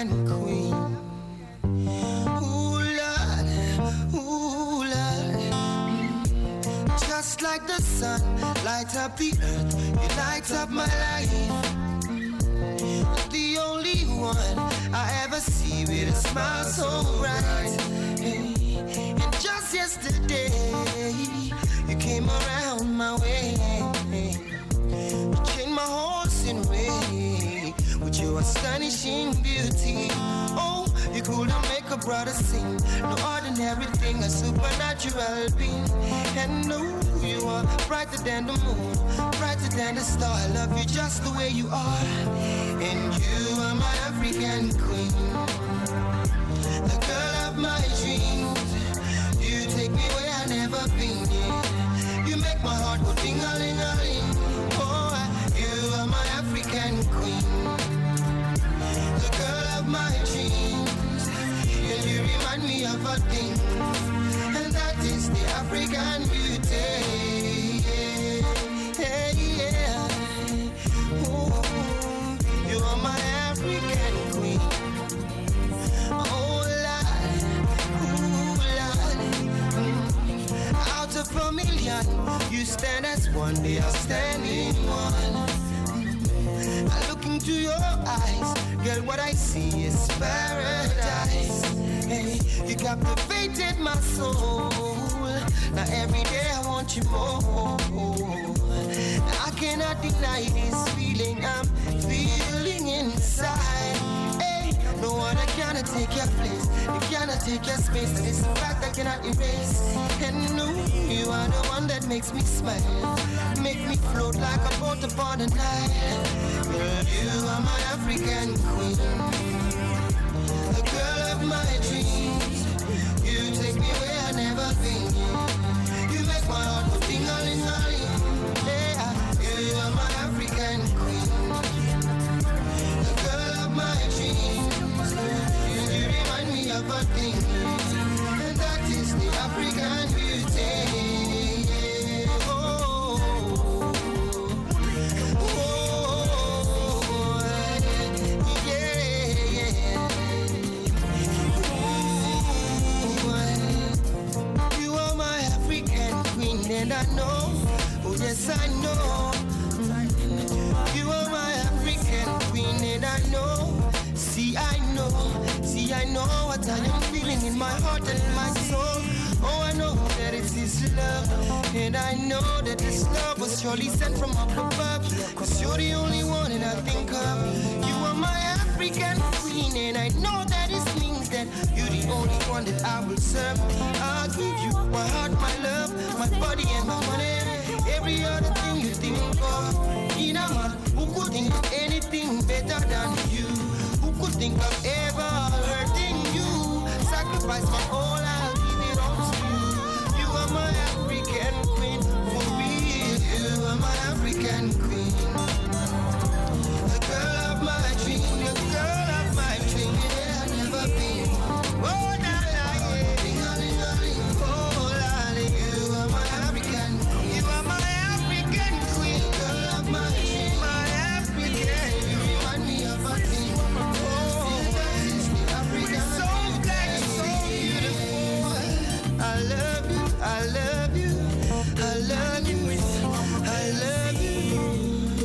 African queen. Ooh, Lord, ooh, Lord. Just like the sun, light up the earth, you light up my life. The only one I ever see with a smile so bright. And just yesterday, you came around my way. You changed my horse in way with your astonishing beauty. Oh, you couldn't make a brother sing. No ordinary thing, a supernatural being. And no, you are brighter than the moon, brighter than the star. I love you just the way you are. And you are my African queen, the girl of my dreams. You take me where I've never been. You make my heart go ding-a-ling-a-ling. Oh, you are my African queen, the girl of my dreams. And you remind me of a thing, and that is the African beauty. Yeah, yeah. Ooh, you are my African queen. Oh, Lord, ooh, Lord. Out of a million, you stand as one, they are standing one. I look into your eyes, girl, what I see is paradise. Hey, you captivated my soul. Now every day I want you more. Now I cannot deny this feeling I'm feeling inside. Hey, no one cannot take your place, you cannot take your space, and it's a fact I cannot erase. And no, you are the one that makes me smile, make me float like a boat upon the Nile. Girl, you are my African queen, the girl of my dreams. You take me where I've never been. You make my heart go ding-a-ling-a-ling. Yeah, you are my African queen, the girl of my dreams. You remind me of a thing, and that is the African beauty. Oh, oh, yeah. You are my African queen, and I know, oh yes I know. You are my African queen, and I know. See I know what I am feeling in my heart and in my soul. Oh, I know that it is love, and I know that this love was surely sent from up above. Cause you're the only one that I think of. You are my African queen, and I know that it means that you're the only one that I will serve. I'll give you my heart, my love, my body and my money. Every other thing you think of. In a man who could think of anything better than you, who could think of ever hurting you. Sacrifice my all, I'll give it all to you. You are my African queen, for real. You are my African queen, the girl of my dream, the girl of my dream. Yeah, I've never been. Oh, la la, yeah. Oh, la la, you are my African. You are my African queen, girl of my dream, my African. You remind me of a thing. Oh, that is the African. So black, so beautiful. I love you, I love you, I love you, I love you.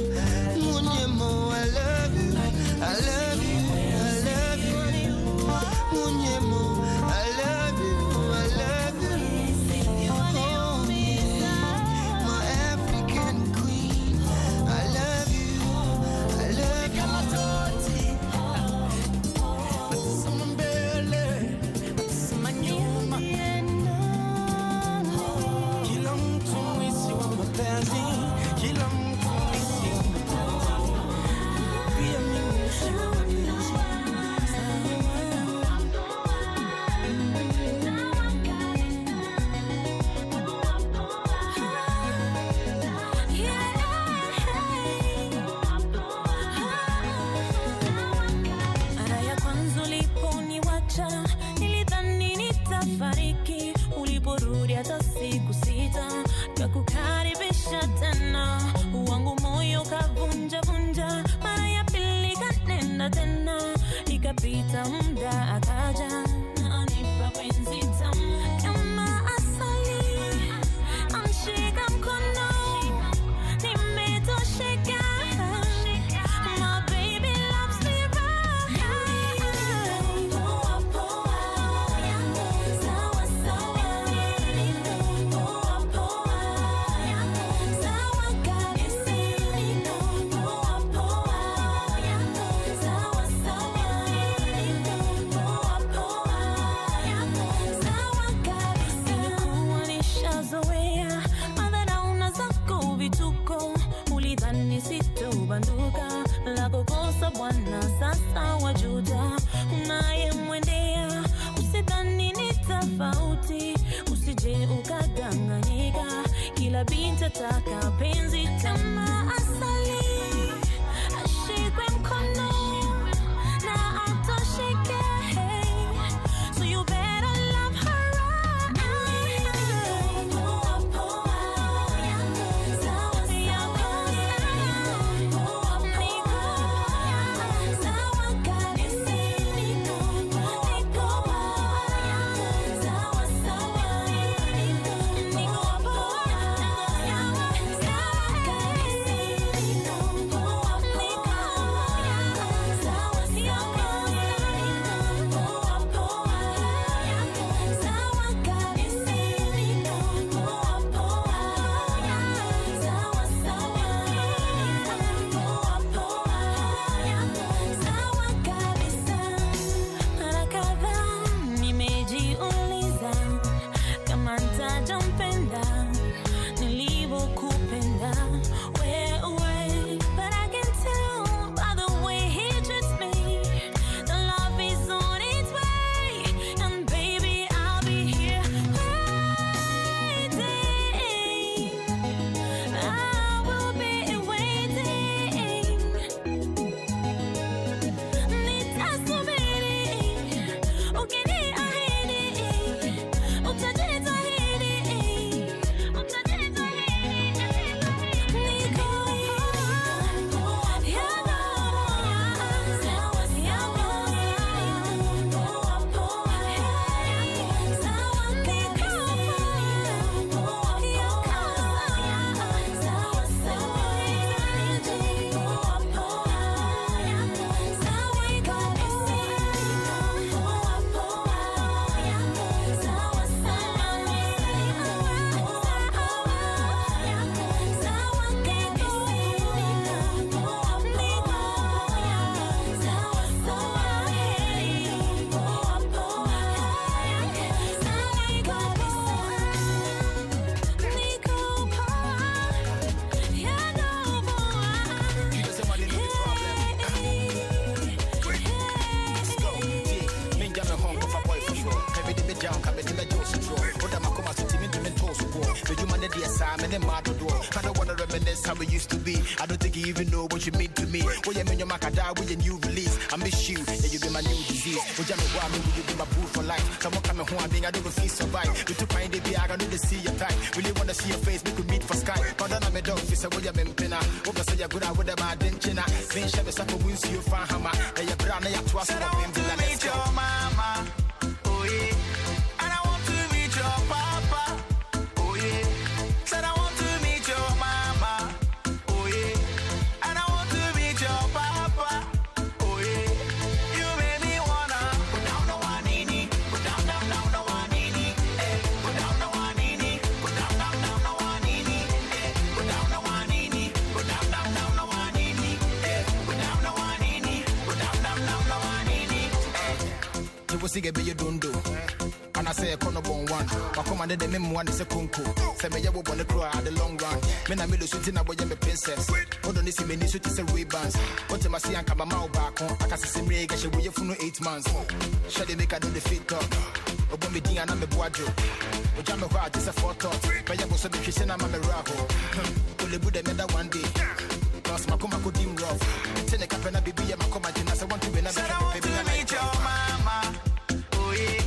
nitataka penzi kama asali, ashikwe mkono na atosheke. So you better love her right. I don't wanna reminisce how we used to be. I don't think you even know what you mean to me. Oh yeah, man, you're my kada with your new release. I miss you, yeah, you be my new disease. Oh yeah, me want me, you be my boo for life. Someone coming home, I mean, I don't feel survive. You took my day, I don't need to see your type. Really wanna see your face, we could meet for Skype. But then I'm a dog, you say, oh yeah, me pena. Oh, but say you're good, I would have my dentina. Then she was up for wins, you find hammer. And you're brown, and you're twice. I want to meet your mama. Oh yeah. And I want to meet your papa. Oh yeah. Said I want to meet your mama. Oh yeah. And I want to meet your papa. Oh yeah. You made me wanna put down the wanini. Put down the wanini. Eh. Put down the wanini. Put down the wanini. Eh. Put down the wanini. Put down the wanini. Eh. Put down the wanini. Put down the wanini. Eh. You will see a don't do. And I say a corner bone one. I commanded the memo one is a kunku. Say me, you want to cry at the long run. Men I made a shooting about your princess. Hold on, this is many shooting some ribbons. What am I saying? Come a mouth back on. I can see some reggae, she will for 8 months. Shall they make her do the fit talk? Open me, and I'm a boadjo. But I'm a heart, it's a photo. But you also be kissing, I'm a miracle. To the Buddha, another one day. Plus, my coma could dim rough. Send a capena baby, and my command, I want to be another baby. I meet your mama. Oh, yeah.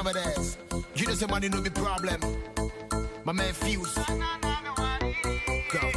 over there. You know say money no be problem. My man Fuse. Go.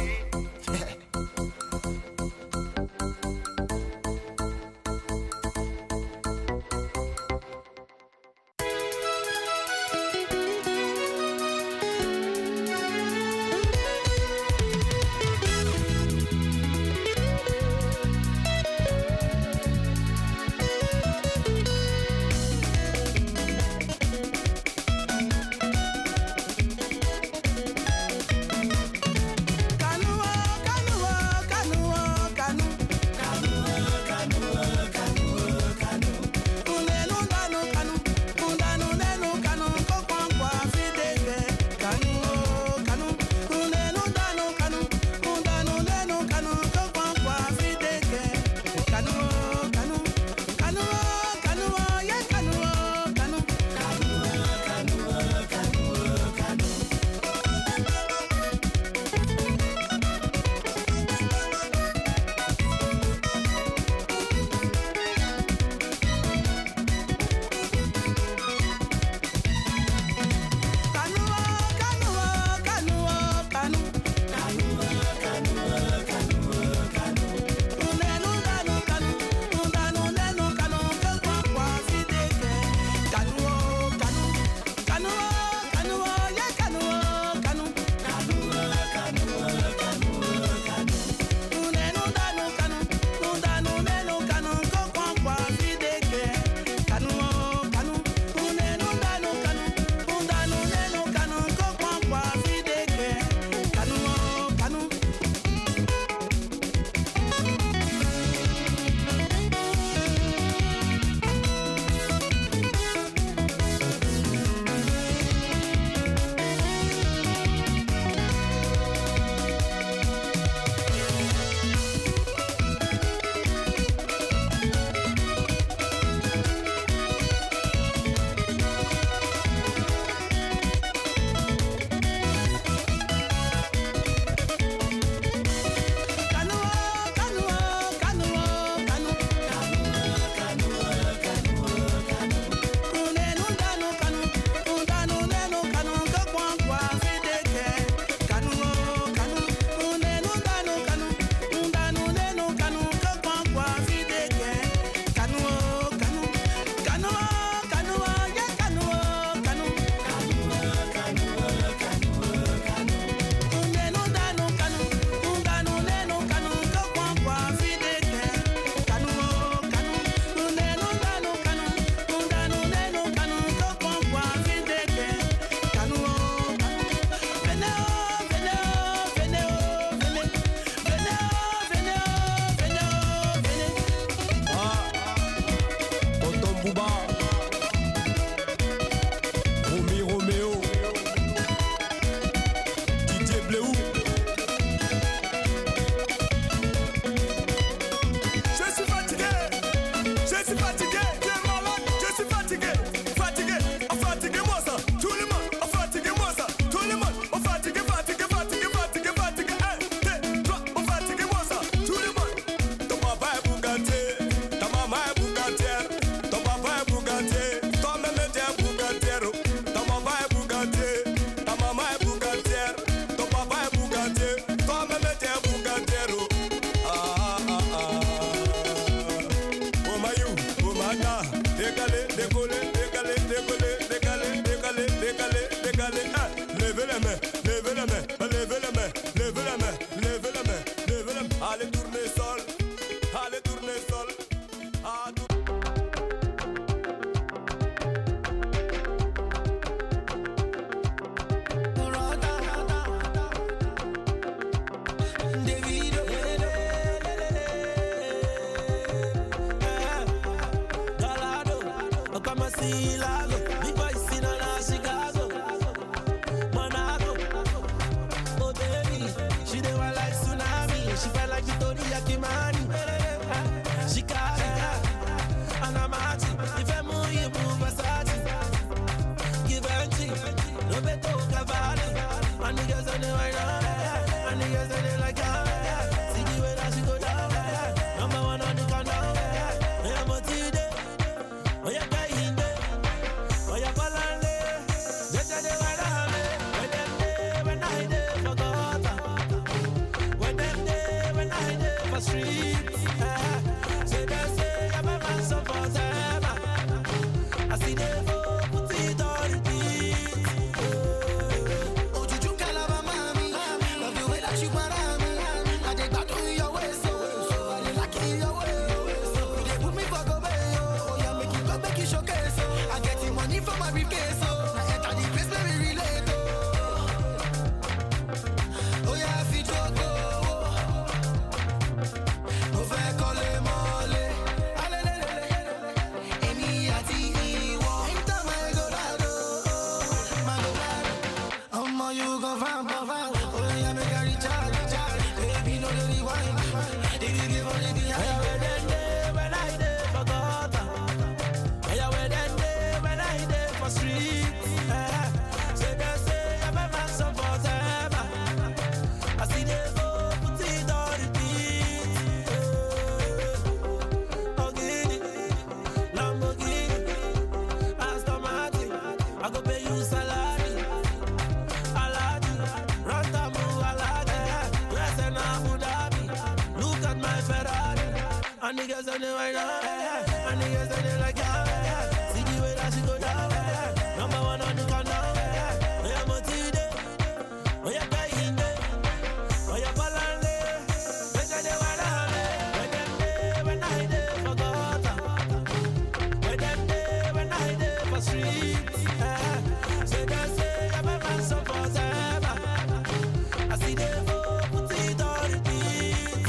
on the right now. And niggas say they like yeah. See the way that she go down. Number one on the countdown. Oh yeah, Motide. Oh yeah, Kainde. Oh yeah, Palande. When they wanna have it. When them day, when I day for gutter. When them day, when I day for streets. Say they say I'm a man supporter. I see them go put it on the beat.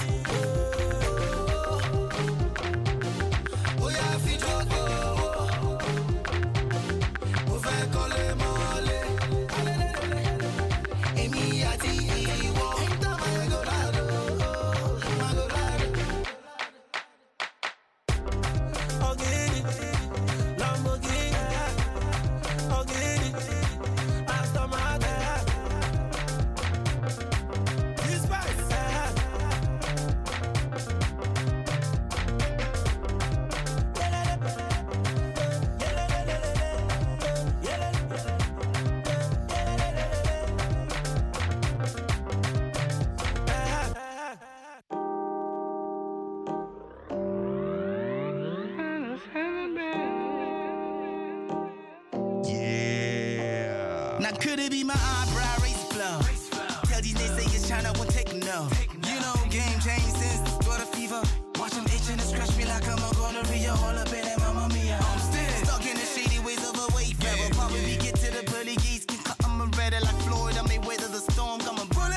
Oh yeah, fi jogo. Mo fẹ́ kọ́lé mọ́lé. Èmi àti ìwọ. Magolado, Magolado. Ogini, Lamborghini, Ogini, Aston Martin. This spice. Now could it be my eyebrow race flow? Tell these niggas China won't take no. You know game changed since the start of fever. Watch them itching and scratch me like I'm a gonorrhea. All up in that mamma mia. I'm still stuck in the shady ways of a wayfarer. Probably get to the pearly gates, can cut 'em ready like Floyd. I may weather the storm, come and bullet.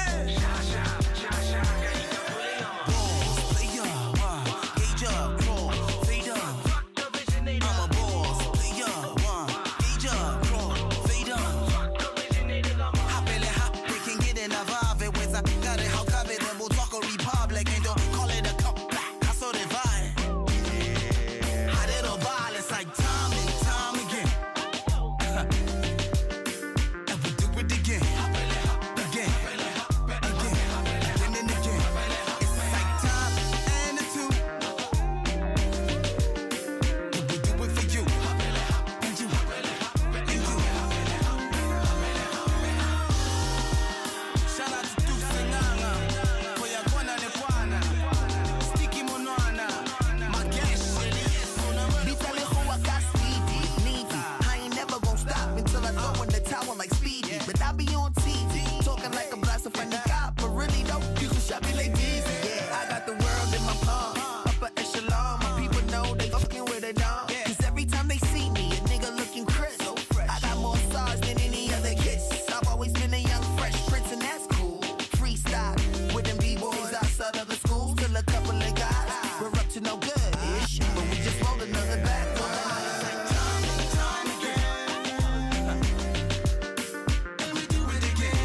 Balls, play up, gauge up, crawl, fade up. I'm a boss, play up, gauge up, crawl, fade up. Hop, they can get in a vibe. With a got it, how covered them will talk a republic and don't call it a comeback. I saw the vibe. How did a violence like time and time again? And we do it again. Again. And again. It's like time and a two. And we do it for you. And you. And you. Shout out to Dukes and Nanga. For your guana de guana. Sticky monana. My cash shit is on the run. Be telling who I got speedy, needy. I ain't never gon' stop until I throw in the towel like Speedy. But I be on TV, talking like a blaster from the cop. But really though, you can shot me like this. Yeah, I got the world in my palm. Upper echelon, my people know they fucking with a dog. Cause every time they see me, a nigga looking crisp. I got more stars than any other kids. I've always been a young fresh prince and that's cool. Freestyle with them B-boys outside of the schools. Till a couple of guys, we're up to no good-ish. But we just rolled another back. Time and time again. And we do it again.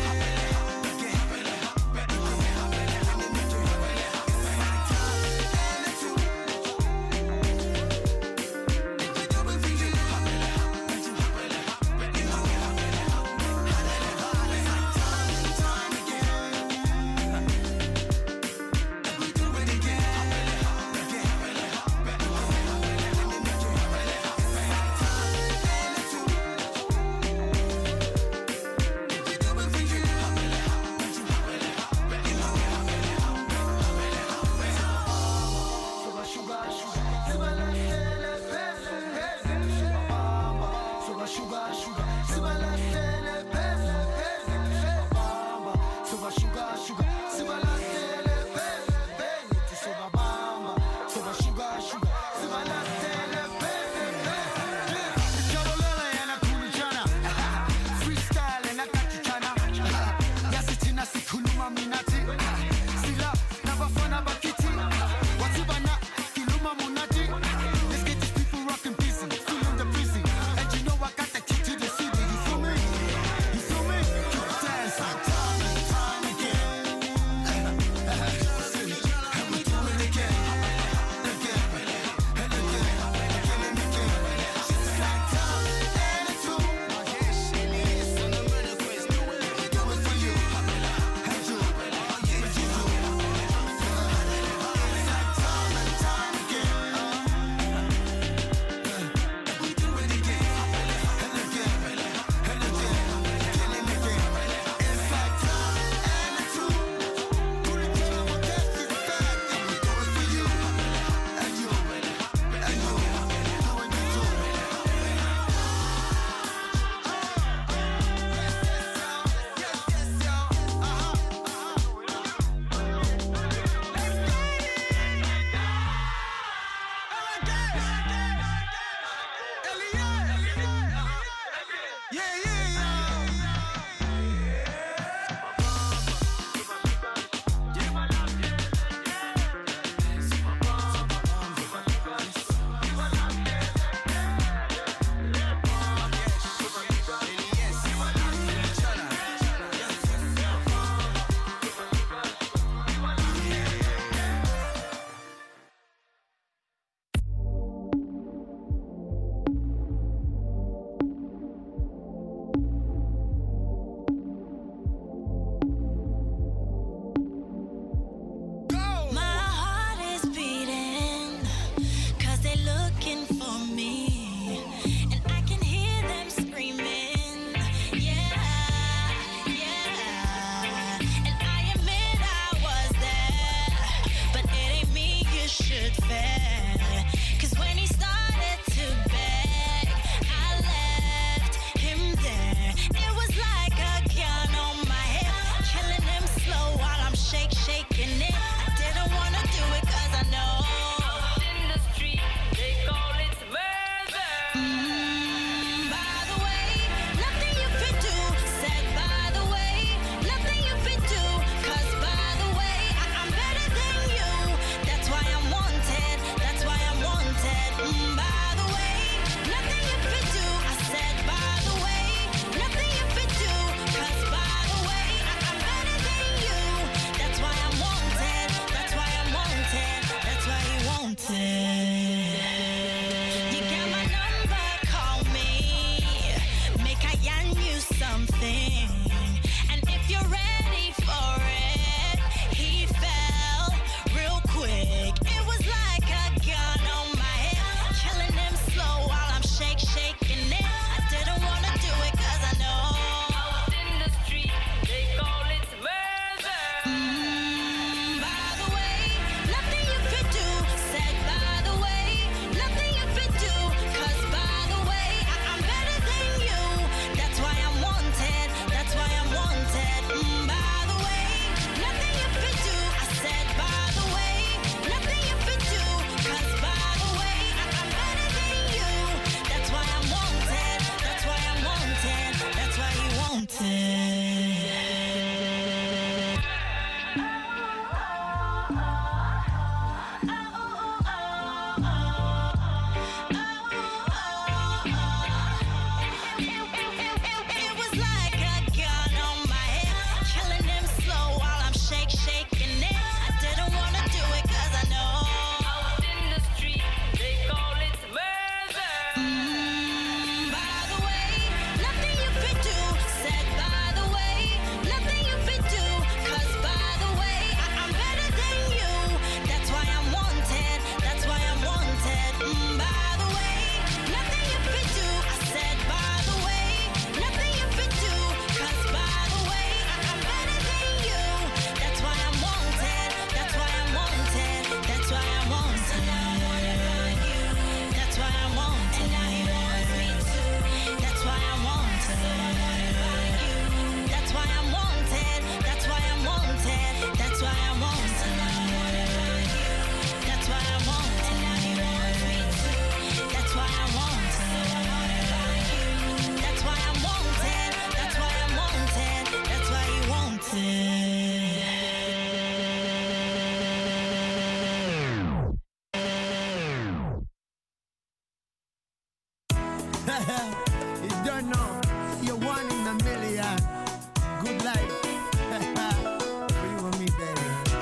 You don't know. You're one in a million. Good life. For you and me, baby.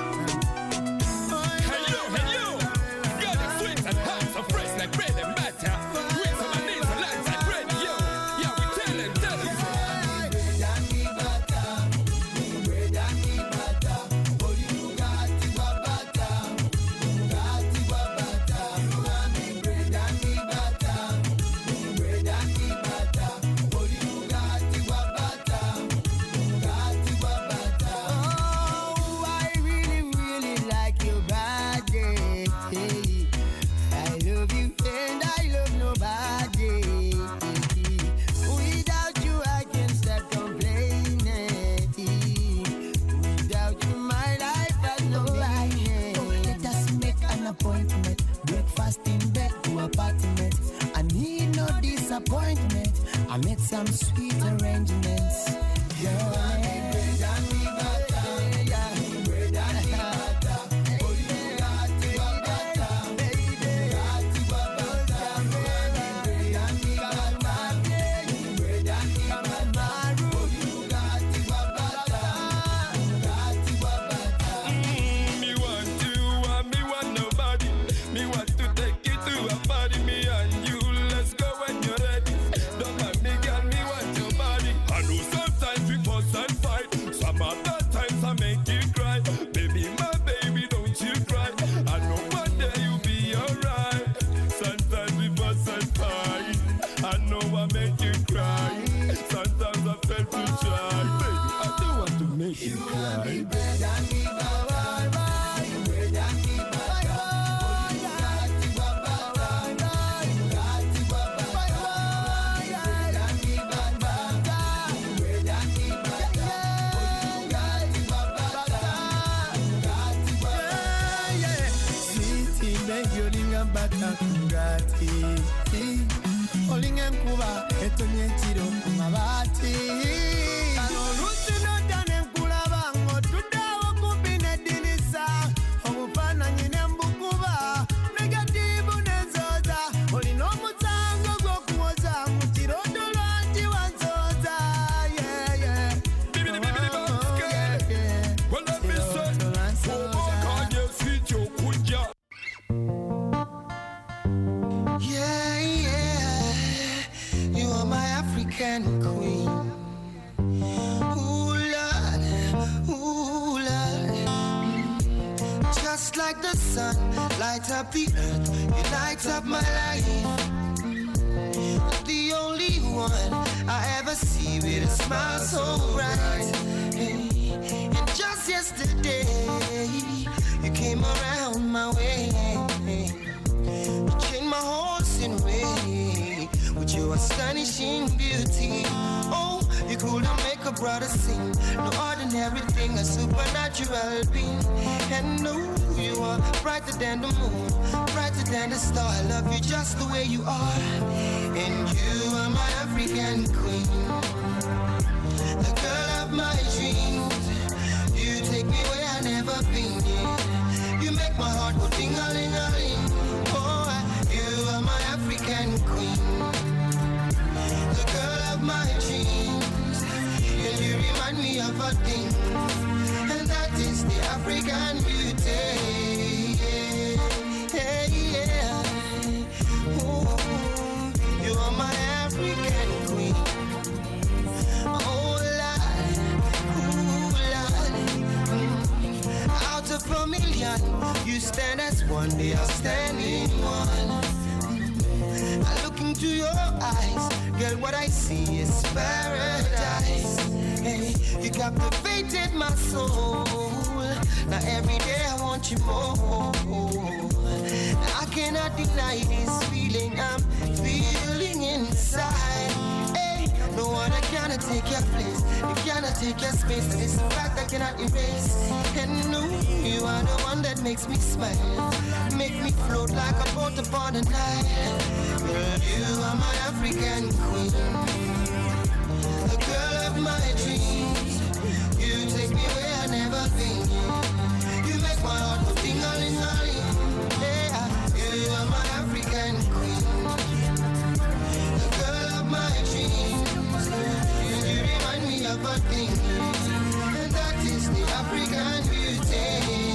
Hey yo, got it sweet and hot, so fresh like bread and butter. With some knees and lights and bread, yo. Yeah, we tell it. Appointment. I made some sweet arrangements. Light up the earth, you light up my life. The only one I ever see with a smile so bright. And just yesterday, you came around my way. You changed my horse in way with your astonishing beauty. Oh, you could make a brother sing. No ordinary thing, a supernatural being. And no, you are brighter than the moon, brighter than the star. I love you just the way you are. And you are my African queen, the girl of my dreams. You take me where I've never been. You make my heart go ding-a-ling-a-ling. Oh, you are my African queen, the girl of my dreams. And you remind me of a thing, and that is the African beauty. Yeah, yeah. Ooh, you are my African queen. Oh Lord, ooh Lord. Out of a million, you stand as one. They are standing one. I look into your eyes, girl. What I see is paradise. Hey, you captivated my soul. Now every day I want you more. I cannot deny this feeling I'm feeling inside. Hey, no one cannot take your place. You cannot take your space. And it's a fact I cannot erase. And no, you are the one that makes me smile, make me float like a boat upon the Nile. Girl, you are my African queen, the girl of my dreams. You take me where I've never been. You make my heart go ding-a-ling-a-ling. Yeah, you are my African queen, the girl everything. And that is the African beauty.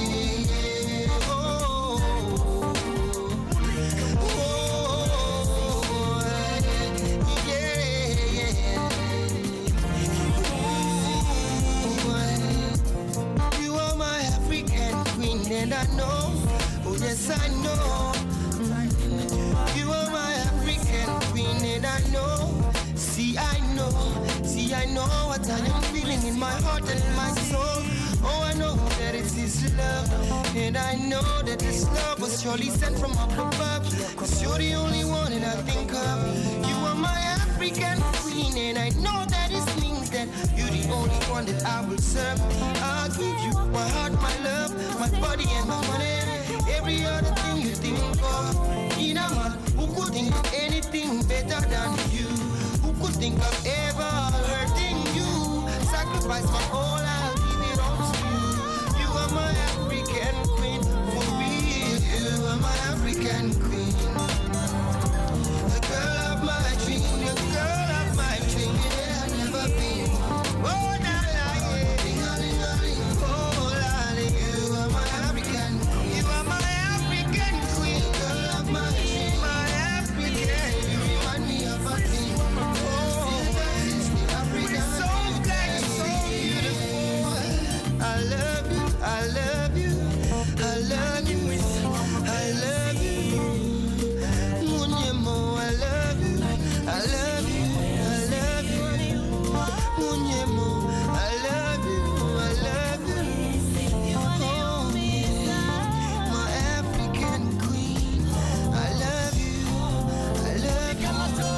You are my African queen, and I know, oh yes I know. You are my African queen, and I know. See I know what I am feeling in my heart and in my soul. Oh, I know that it is love, and I know that this love was surely sent from up above. 'Cause you're the only one that I think of. You are my African queen, and I know that it means that you're the only one that I will serve. I'll give you my heart, my love, my body and my money. Every other thing you think of. In a man who could think of anything better than you, who could think of ever hurting you. Sacrifice my all, I'll give it all to you. You are my African queen, for real. You are my African queen. The girl of my dream, the girl of my dream. Yeah, I've never been. Oh, la la, yeah. Oh, la la, you are my African. You are my African queen. Girl of my dream, my African. You remind me of a thing. Oh, that is the African. So black, so beautiful. I love you, I love you, I love you, I love you. Munyemo, I love you, I love you, I love you. Munyemo, I love you, I love you. Oh, my African queen, I love you, I love you.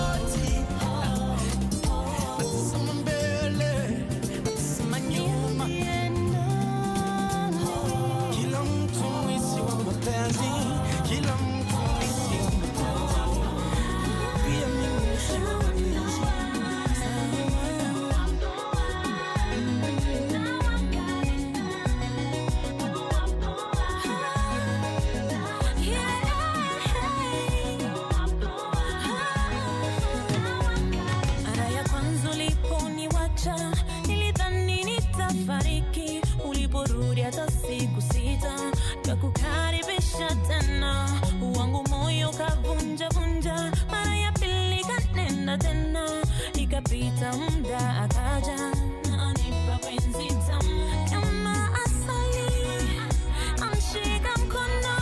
Mara ya kwanza uliponiwacha nilidhani nitafariki. Uliporudi hata siku sita nikakukaribisha tena, wangu moyo kavunja vunja. Mara ya pili kanena tena, ikapita muda akaja na anipa penzi tamu kama asali. Amshika mkono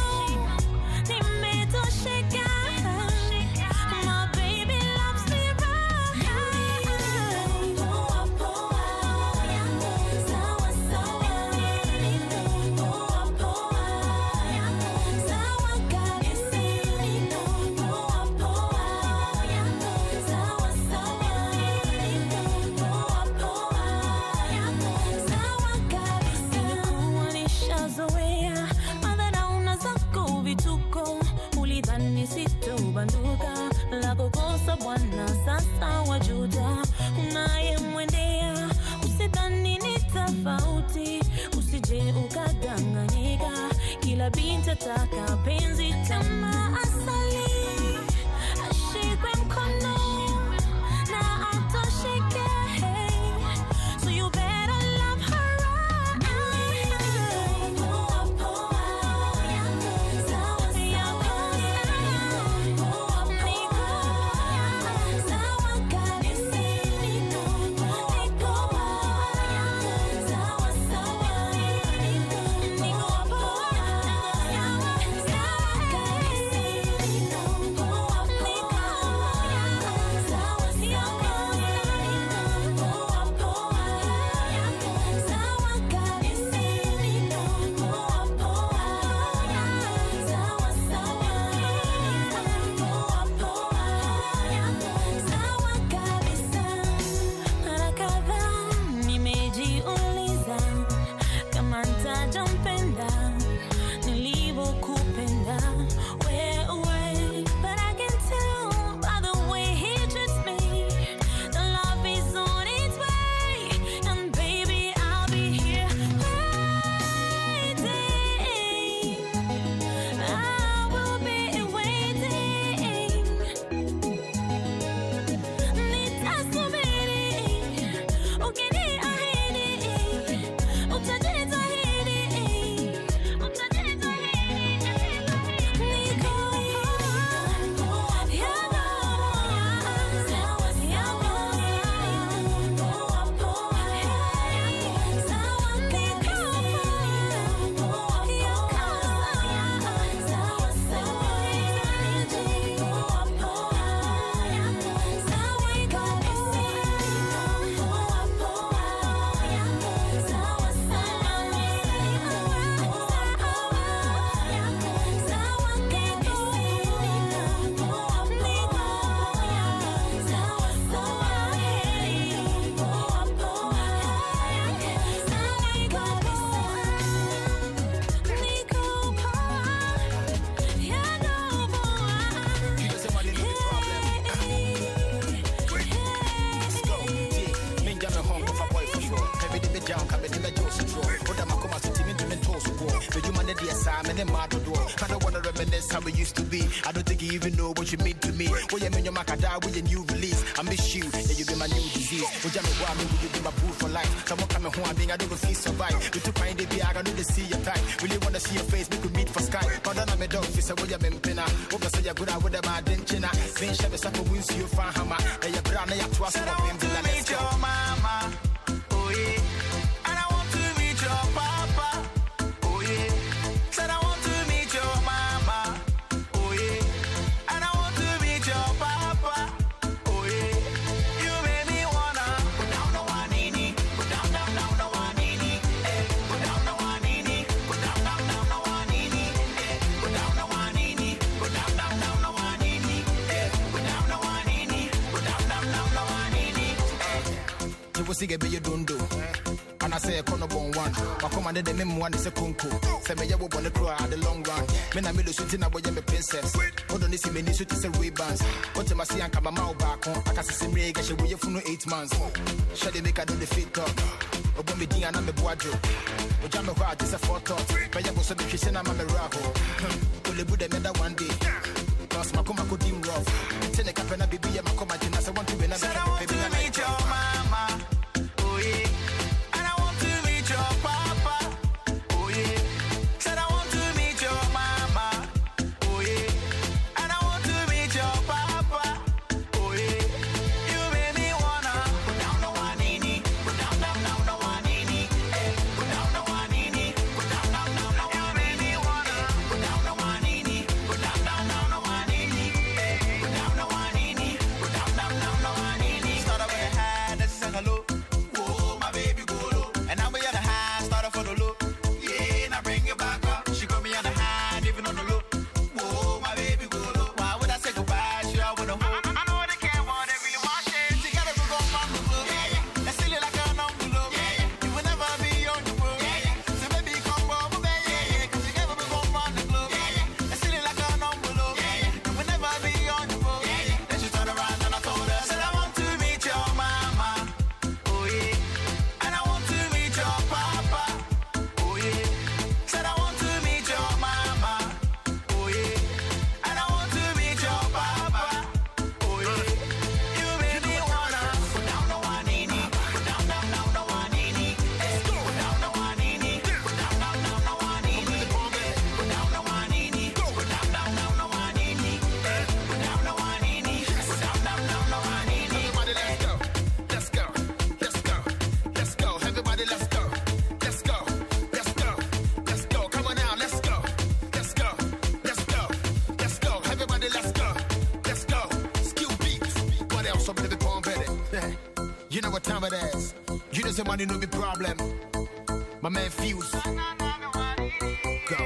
nimetosheka. My baby loves me right. Poa poa, sawa sawa. Poa poa, sawa kabisa. Poa poa, sawa sawa. Poa poa, sawa kabisa. Nilikuwa nishazoea madharau zako vituko. Ulidhani sitobanduka, la kukosa bwana sasa wajuta. Unayemwendea usidhani ni tofauti, usije ukadanganyika. Kila binti ataka penzi kama asali. Ashikwe mkono na atosheke. So you better love her right. Poa poa, sawa sawa. Poa poa, sawa kabisa. Poa poa, sawa sawa. Niko poa, sawa kabisa. the mad door. I don't wanna reminisce how we used to be. I don't think you even know what you mean to me. Oh yeah, man, your macada with a new release. I miss you, yeah, you be my new disease. Oh yeah, me why me will you be my boo for life. Someone coming home, I mean I don't feel survive. We took my baby, I don't need to see your type. Really wanna see your face, we could meet for Skype. But then I'm a dog, fish, oh yeah, me pena. Over say you're good, I would have my dentina. Then she was up for wins you fan hammer. And your brother, you trust me. Meet your mama, oh yeah. And I want to meet your papa, oh yeah. Said I want to meet your mama, oh yeah. And I want to meet your papa, oh yeah. You made me wanna go down the wanini, go down the wanini, eh. Go down the wanini, go down the wanini, eh. Go down the wanini, go down the wanini, eh. Go down the wanini, go down the wanini. You will see a bit you don't do. And I say a corner bone one. I commanded the mem one is a kunku. Say me, you will want to cry at the long run. Men I made a shooting about your princess. Hold on, this is many shooting some ribbons. What you must see and come a mouth back on. I can see some reggae, she will for 8 months. Shall they make a do the fit up? Open me, and I'm a boadro. But I'm a rat, it's a photo. But you also be kissing, I'm a miracle. To the Buddha, another one day. Plus, my coma could be rough. Tell the captain, baby, I'm a command. I want to be another Said I want to meet your mama, oh yeah. And I want to meet your papa, oh yeah. Said I want to meet your mama, oh yeah. And I want to meet your papa, oh yeah. You made me wanna go down the wanini, go down the wanini, eh. Go down the wanini, go down the wanini. You made me wanna go down the wanini, go down the wanini, eh. Go down the wanini, go down the wanini. Start up with a high, that's a hello. Whoa, my baby go low. And now we on the high, start off on the low. Yeah, now bring it back up. She got me on the high, even on the low. Whoa, my baby go low. Why would I say goodbye? She all wanna hold. I know what they care about, they really want it. Together we gon' find the glow. Yeah, yeah. That's silly like an envelope. Yeah, yeah. You will never be on the road. Yeah, yeah. So baby, come over, baby. Yeah, yeah. Cause together we gon' find the glow. Yeah, yeah. That's silly like an envelope. Yeah, yeah. You will never be on the road. Yeah, yeah. Then she turned around and I told her, said I want to meet your mama, oh yeah. And I want to meet your papa, oh yeah. Said I want to meet your mama, oh yeah. And I want to meet your papa, oh yeah. You made me wanna go down the wanini, go down the wanini, eh. Go down the wanini, go down the wanini, eh. Go down the wanini, go down the wanini, eh. Go down the wanini, go down the wanini. Everybody, let's go. Let's go. Let's go. Let's go. Everybody, let's go. Let's go. Let's go. Let's go. Come on now, let's go. Let's go. Let's go. Let's go. Everybody, let's go. Let's go. Skill beats. What else? Somebody be born better. You know what time it is. You know somebody no be problem. My man Fuse. Go.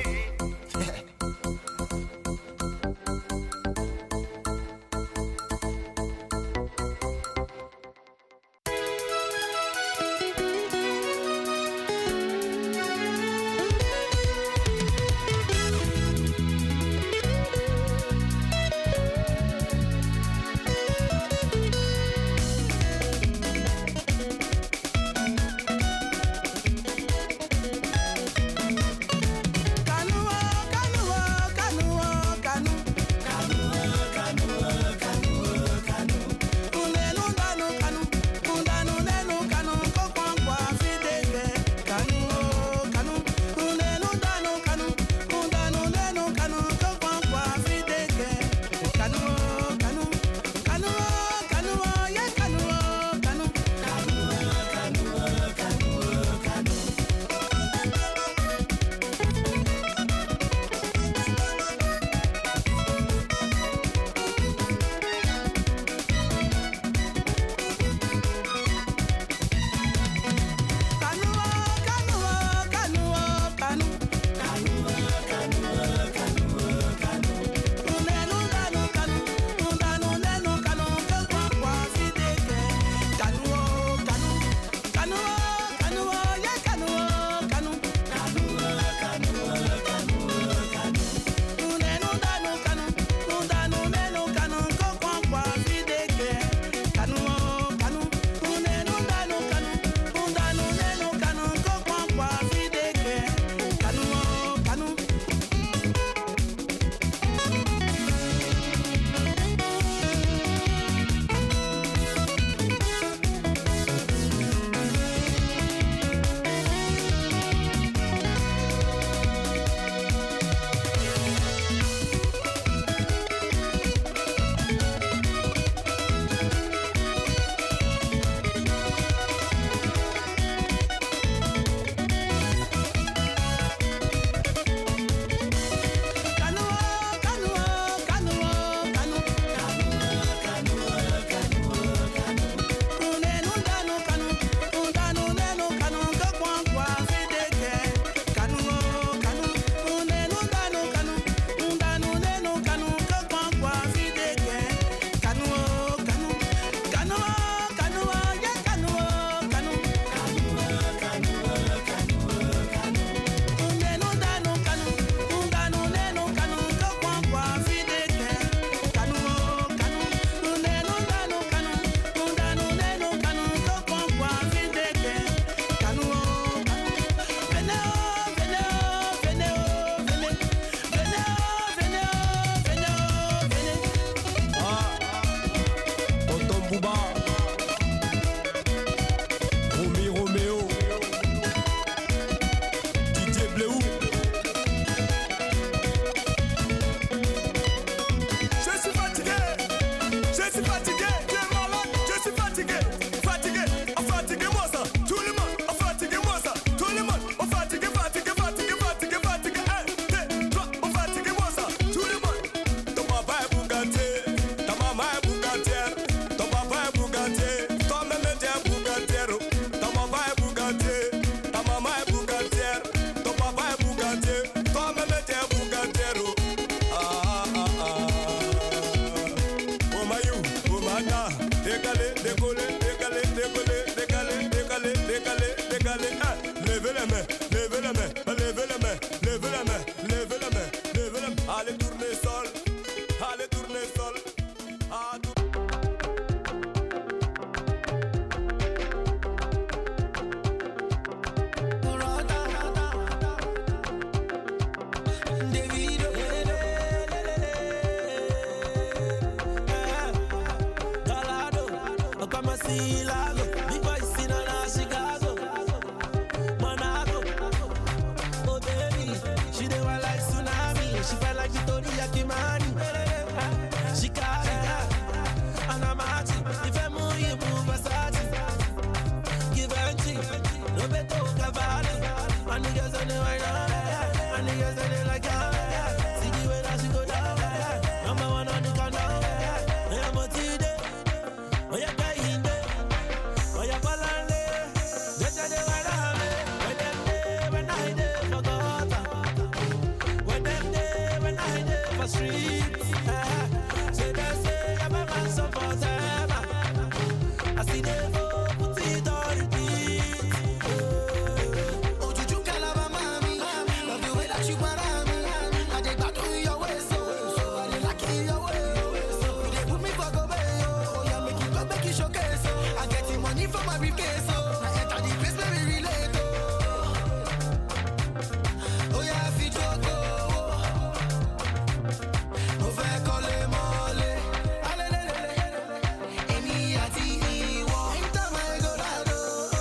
Booba. Romy Roméo. Didier Bléou. Je suis fatigué, tu es malade, je suis fatigué, fatigué-moi ça, tout le monde, fatigué-moi ça, tout le monde, fatigué, hey, toi, fatigué-moi ça, tout le monde. Ton papa est Bugatti, ta maman est Bugatti, ton papa est Bugatti, toi-même tu es Bugatti, ta maman est Bugatti, ta maman est Bugatti, ton papa est Bugatti, toi-même tu es Bugatti. Décalé, levez les mains, levez les mains, levez les mains, levez les mains, levez les mains, levez les mains. Allez tourner sol, allez tourner sol. Big boy seen on Chicago, Monaco. Oh baby, she dey want like tsunami. She felt like Victoria Kimani. Chicago, Anamati. If I move, you move Versace. Givenchy, Roberto Cavalli. And niggas on the right now, and niggas on the like how. See the way that she go down. Number one on the countdown. I'm a T-Day. Oh yeah, guy in there. Oh yeah, Palande. Just a day when I'm when them day when I day for gutter. When them day when I day for street. Say they say I'm a man so for them. I see them go put it on repeat. Oh, Juju Calaba, mami. Love the way that you want me. I take back to your way, so I dey like it your way. So they put me for go away, oh yeah, make you showcase, so I get the money from my briefcase, so I enter the place where we relate, oh yeah, I feel joke, oh fait coller mollet, any ati iwo, enter my golado,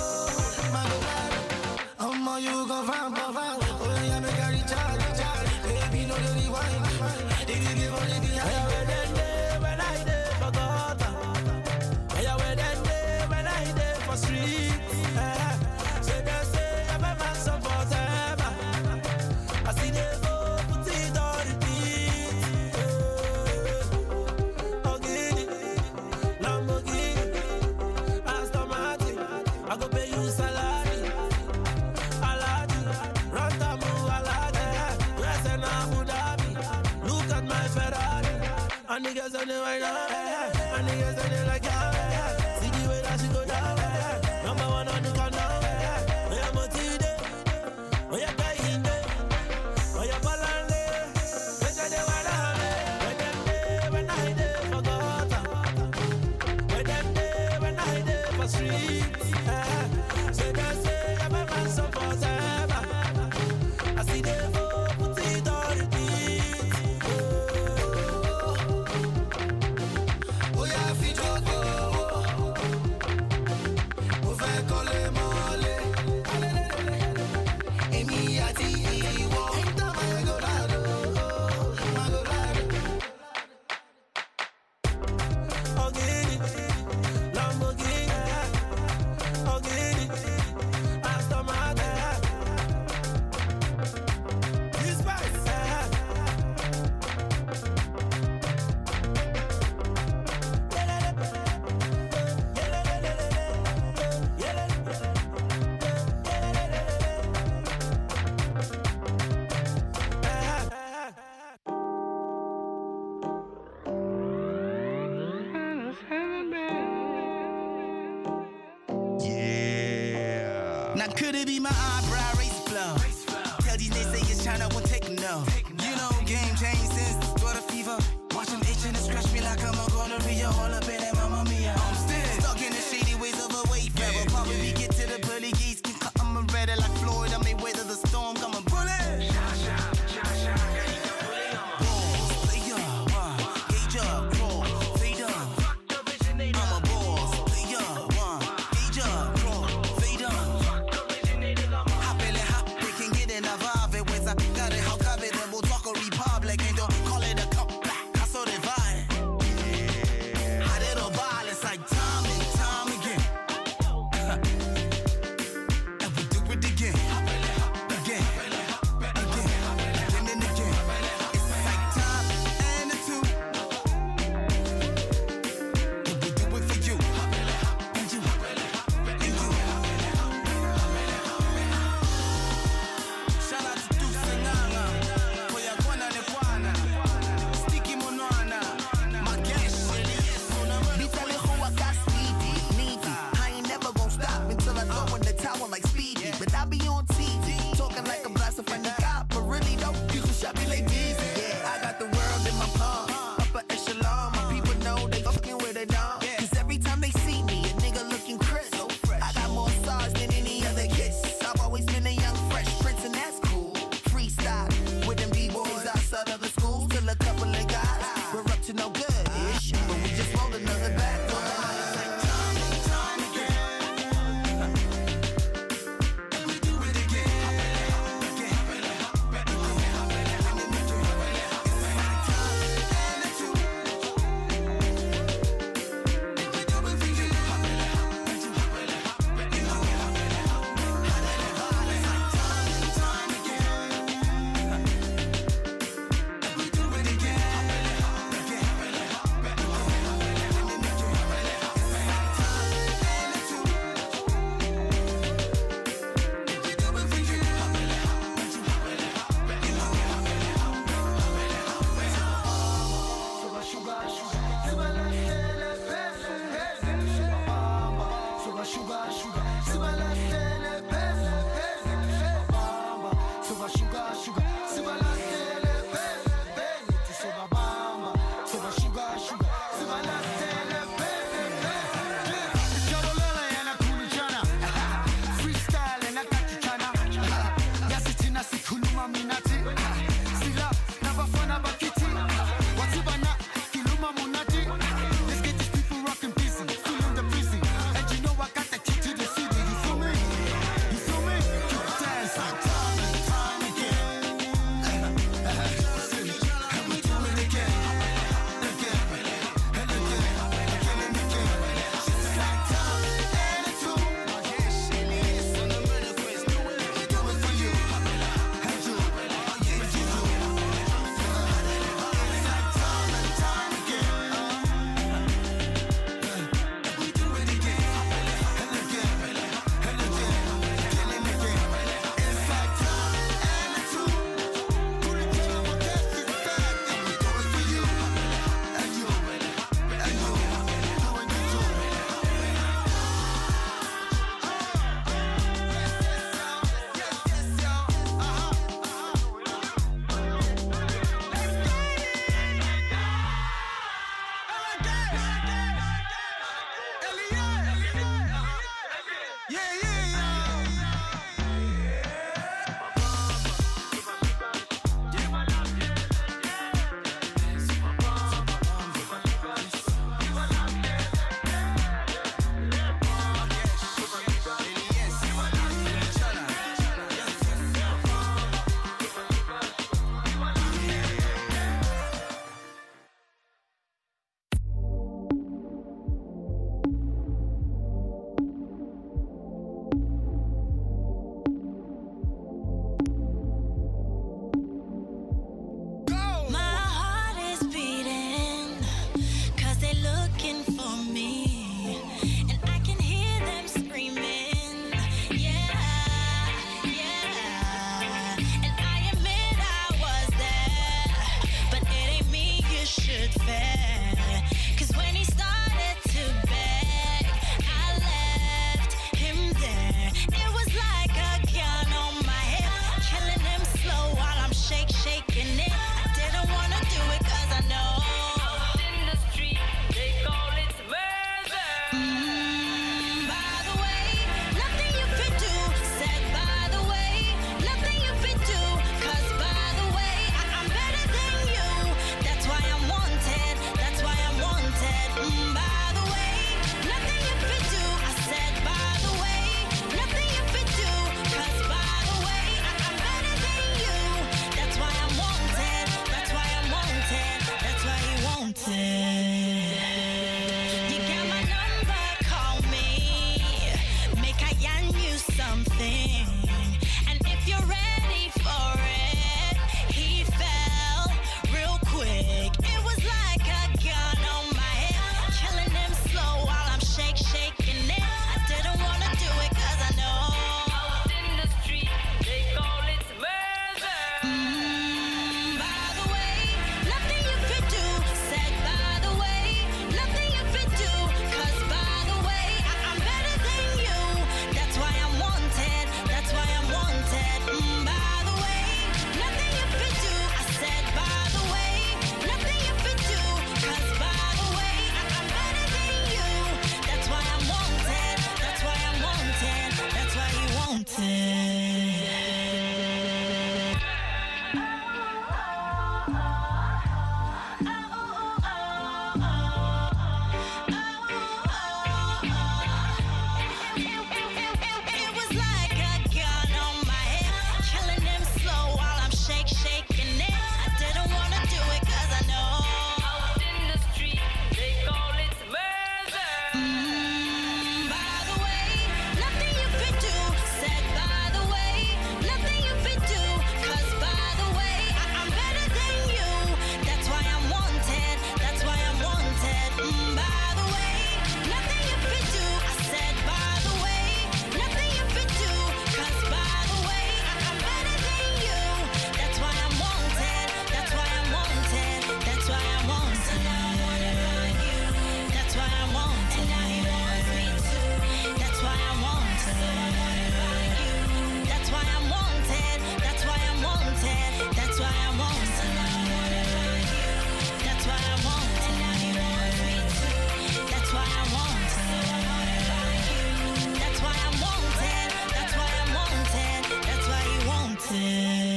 you gon' find, oh yeah, make a recharge, baby, no the rewind, they give me money behind. When I day for gutter. Oh yeah, when them day when I day for street. Say they say I'm a man so for them. I see they go put it on repeat. Ogini, Lamborghini, Aston Martin. I go pay you salary. Aladdin, Rantamu Aladdin. Where's in Abu Dhabi? Look at my Ferrari. And niggas on the right now. And niggas on the like how. See the way that she go down. Number one on the countdown. Oh yeah, Motide. Oh yeah, guy in there. Oh yeah, Palande. Just a day when I'm when them day when I day for gutter. When them day when I day for street. Say they say I'm a man so for them. I see they go put it on repeat. Oh yeah, I feel joke, oh fait coller mollet, any ati iwo, enter my golado, Ogini, Lamborghini, Ogini, Aston Martin. This spice. Now could it be my eyebrow race flow? Tell these naysayers China won't take no. You know game changed since the start of fever. Watch them itching and scratch me like I'm a gonorrhea. All up in that mamma mia. I'm still stuck in the shady ways of a wayfarer. Probably get to the pearly gates, can cut 'em ready like Floyd. I may weather the storm, come a bullet. Balls, play up, gauge up, crawl, fade up. I'm a ball. looking for me, and I can hear them screaming. Yeah, yeah. And I admit I was there, but it ain't me you should fear. 'Cause when he started to beg, I left him there. It was like a gun on my head, killing him slow while I'm shaking it. I didn't wanna do it 'cause I know out in the street they call it murder. By the way, nothing you could do. Said by the way, nothing you could do. 'Cause by the way, I'm better than you. That's why I'm wanted. That's why I'm wanted. By the way, nothing you could do. I said by the way, nothing you could do. 'Cause by the way, I'm better than you. That's why I'm wanted. That's why I'm wanted. That's why you wanted. You got my number, call me. Make I yarn you something. And if you're ready for it, he fell real quick. It was like a gun on my head, killing him slow while I'm shaking it. I didn't wanna do it 'cause I know out in the street they call it murder. By the way, nothing you could do. Said by the way, nothing you could do. 'Cause by the way, I'm better than you. That's why I'm wanted. That's why I'm wanted. By the way, nothing you could do. I said by the way, nothing you could do. 'Cause by the way, I'm better than you. That's why I'm wanted. That's why I'm wanted. That's why you wanted. It was like a gun on my head, killing him slow while I'm shaking it. I didn't wanna do it 'cause I know out in the street they call it murder. By the way, nothing you could do. Said by the way, nothing you could do. 'Cause by the way, I'm better than you. That's why I'm wanted. That's why I'm wanted. By the way, nothing you could do. I said by the way, nothing you could do. 'Cause by the way, I'm better than you. That's why I'm wanted. That's why I'm wanted. That's why I'm wanted. That's why I'm wanted. And now he wants me too. That's why I'm wanted. That's why I'm wanted. That's why I'm wanted. That's why I'm wanted. That's why I'm wanted. And now he wants me too. That's why I'm wanted. That's why I'm wanted. That's why I'm wanted. That's why you wanted.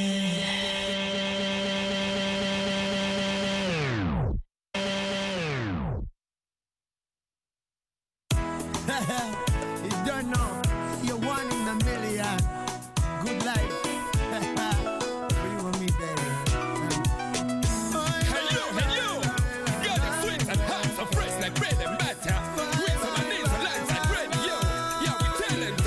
You don't know, you're one in a million. Good life. For you and me, baby. Hello, hello. Got it sweet and hot, so fresh like bread and butter. With some knees and lights like bread, yo. Yeah, we tell it.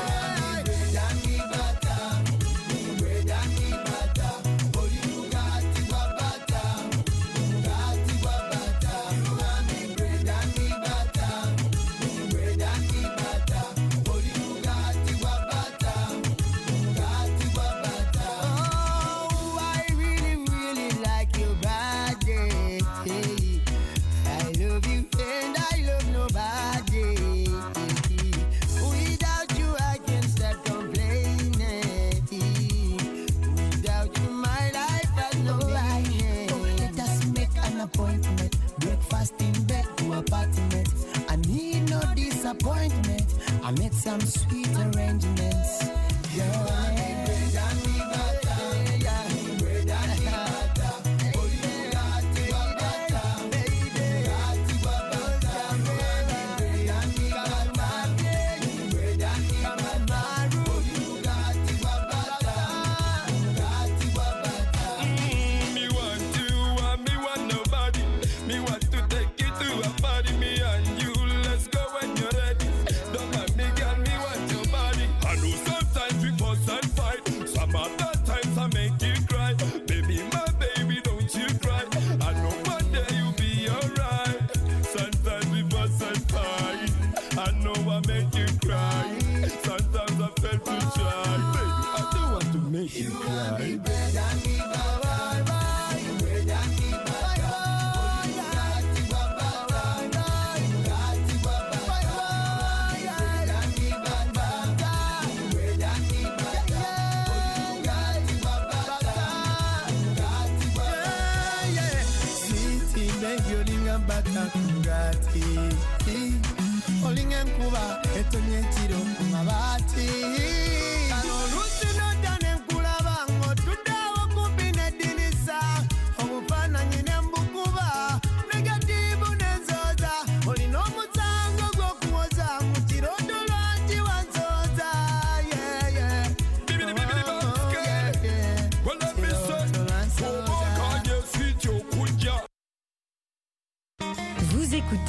Oh, I really, really like your body. I love you and I love nobody. Without you, I can't stop complaining. Without you, my life has no meaning. Let us make an appointment. Breakfast in bed to apartment. I need no disappointment. I make some sweet arrangements. Me want you and me want nobody. Me want to take you to a party. Me and you, let's go when you're ready. Don't mind me, girl, me want your body. I know sometimes we fuss and fight. Some other times I make you cry. Baby, my baby, don't you cry. I know one day you'll be alright. umugati olinga nkuba etonye ekiro ku mabaati